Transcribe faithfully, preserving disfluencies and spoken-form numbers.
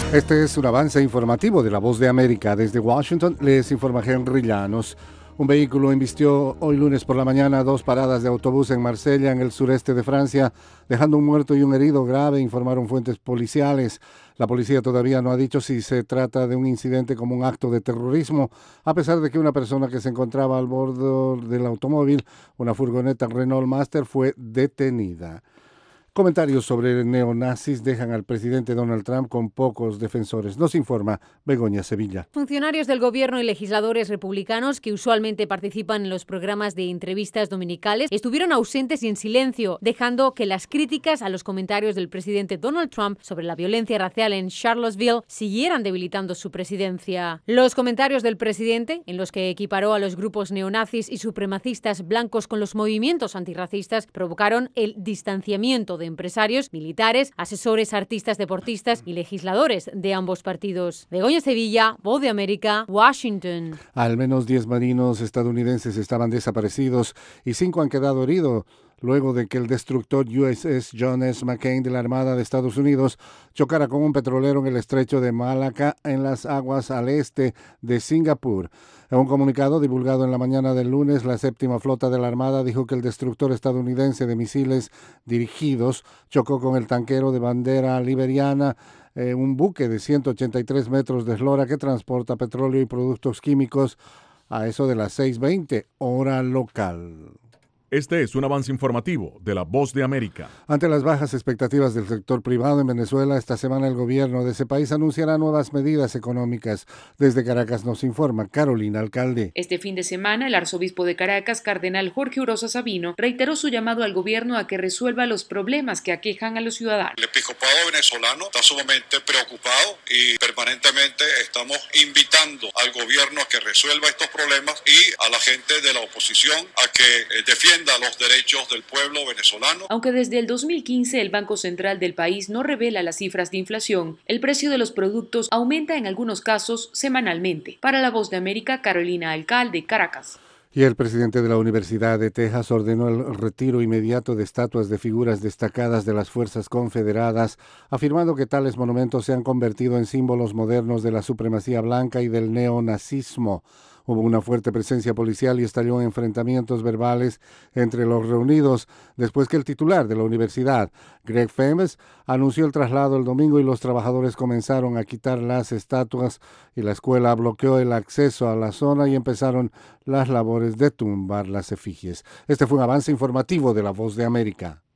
Este es un avance informativo de La Voz de América. Desde Washington les informa Henry Llanos. Un vehículo embistió hoy lunes por la mañana dos paradas de autobús en Marsella, en el sureste de Francia, dejando un muerto y un herido grave, informaron fuentes policiales. La policía todavía no ha dicho si se trata de un incidente como un acto de terrorismo, a pesar de que una persona que se encontraba al borde del automóvil, una furgoneta Renault Master, fue detenida. Comentarios sobre neonazis dejan al presidente Donald Trump con pocos defensores. Nos informa Begoña Sevilla. Funcionarios del gobierno y legisladores republicanos que usualmente participan en los programas de entrevistas dominicales estuvieron ausentes y en silencio, dejando que las críticas a los comentarios del presidente Donald Trump sobre la violencia racial en Charlottesville siguieran debilitando su presidencia. Los comentarios del presidente, en los que equiparó a los grupos neonazis y supremacistas blancos con los movimientos antirracistas, provocaron el distanciamiento de empresarios, militares, asesores, artistas, deportistas y legisladores de ambos partidos. Begoña Sevilla, Voz de América, Washington. Al menos diez marinos estadounidenses estaban desaparecidos y cinco han quedado heridos luego de que el destructor U S S John S. McCain de la Armada de Estados Unidos chocara con un petrolero en el estrecho de Malaca en las aguas al este de Singapur. En un comunicado divulgado en la mañana del lunes, la séptima flota de la Armada dijo que el destructor estadounidense de misiles dirigidos chocó con el tanquero de bandera liberiana, eh, un buque de ciento ochenta y tres metros de eslora que transporta petróleo y productos químicos a eso de las seis veinte, hora local. Este es un avance informativo de La Voz de América. Ante las bajas expectativas del sector privado en Venezuela, esta semana el gobierno de ese país anunciará nuevas medidas económicas. Desde Caracas nos informa Carolina Alcalde. Este fin de semana, el arzobispo de Caracas, cardenal Jorge Urosa Sabino, reiteró su llamado al gobierno a que resuelva los problemas que aquejan a los ciudadanos. El episcopado venezolano está sumamente preocupado y permanentemente estamos invitando al gobierno a que resuelva estos problemas y a la gente de la oposición a que eh, defienda los derechos del pueblo venezolano. Aunque desde el dos mil quince el Banco Central del país no revela las cifras de inflación, el precio de los productos aumenta en algunos casos semanalmente. Para La Voz de América, Carolina Alcalde, Caracas. Y el presidente de la Universidad de Texas ordenó el retiro inmediato de estatuas de figuras destacadas de las fuerzas confederadas, afirmando que tales monumentos se han convertido en símbolos modernos de la supremacía blanca y del neonazismo. Hubo una fuerte presencia policial y estalló enfrentamientos verbales entre los reunidos después que el titular de la universidad, Greg Femes, anunció el traslado el domingo y los trabajadores comenzaron a quitar las estatuas y la escuela bloqueó el acceso a la zona y empezaron las labores de tumbar las efigies. Este fue un avance informativo de La Voz de América.